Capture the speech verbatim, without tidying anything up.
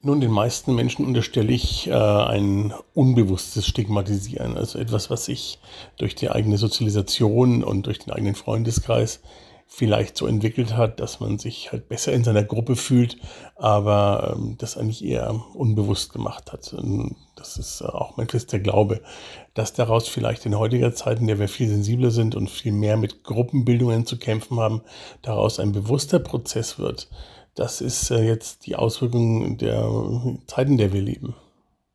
Nun, den meisten Menschen unterstelle ich äh, ein unbewusstes Stigmatisieren, also etwas, was sich durch die eigene Sozialisation und durch den eigenen Freundeskreis vielleicht so entwickelt hat, dass man sich halt besser in seiner Gruppe fühlt, aber ähm, das eigentlich eher unbewusst gemacht hat. Und das ist äh, auch mein fester Glaube, dass daraus vielleicht in heutiger Zeit, in der wir viel sensibler sind und viel mehr mit Gruppenbildungen zu kämpfen haben, daraus ein bewusster Prozess wird. Das ist äh, jetzt die Auswirkung der Zeit, in der wir leben.